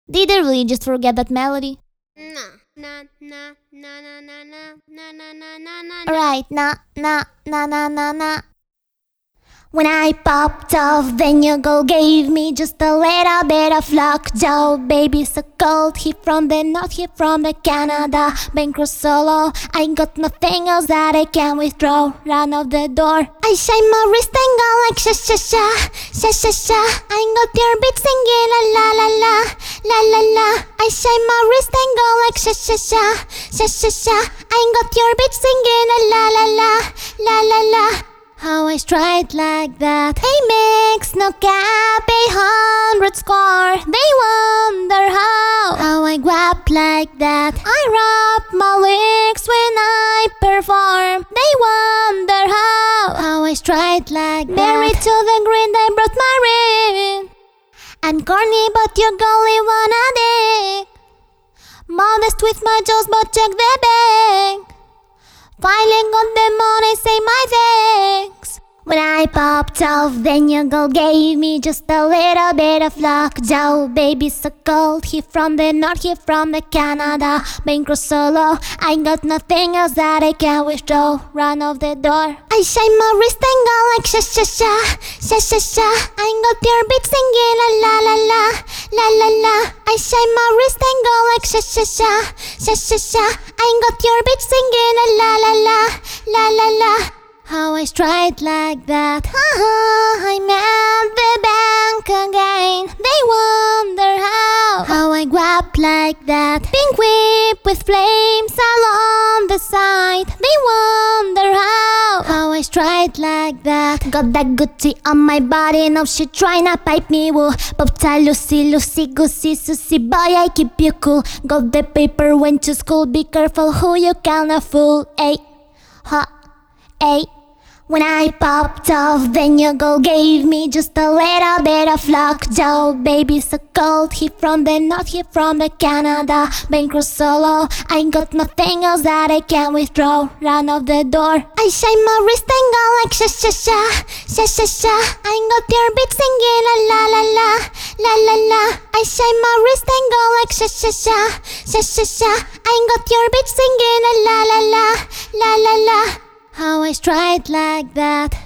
Did I really just forget that melody? Alright, na na na na na na. When I popped off, then your girl gave me just a little bit of lockjaw. Baby, so cold, he from the north, he from the Canada. Bankroll solo, I got nothing else that I can withdraw. Run out the door, I shine my wrist and go like sha sha sha, sha sha sha. I got your beat singing la la la la, la la la. I shine my wrist and go like sha sha sha, sha sha sha. I got your beat singing la la la, la la la. How I strike like that. Hey mix, no cap, 800 score. They wonder how I grab like that. I rap my lyrics when I perform. They wonder how I strike like that. Married to the green, they brought my ring. I'm corny, but you golly wanna dick. Modest with my jaws, but check the bank. Finally got the money, say my thanks. When I popped off, then your girl gave me just a little bit of lockjaw. Baby, so cold, he from the north, he from the Canada. Bankroll solo, I got nothing else that I can withdraw. Run off the door, I shine my wrist and go like sha sha sha, sha sha sha. I got your beat singing la la la la, la la la. I shine my wrist and go like sha sha sha, sha sha sha. I got your beat singing la la la, la la la. How I strike like that. I'm at the bank again. They wonder how I grab like that. Pink whip with flames along the side. They wonder how I strike like that. Got that Gucci on my body, now she tryna pipe me woo. Popta Lucy, Lucy, Goosey, Susie, boy I keep you cool. Got the paper, went to school, be careful who you gonna fool. Ay, ha, ay. When I popped off, then your girl gave me just a little bit of lockjaw. Baby, so cold, he from the north, he from the Canada. Bankroll solo, I got nothing else that I can withdraw. Run off the door, I shine my wrist and go like sha sha sha, sha sha sha. I got your beat singing la la la la, la la la. I shine my wrist and go like sha sha sha, sha sha sha. I got your beat singing la la la la, la la la. How I strike like that.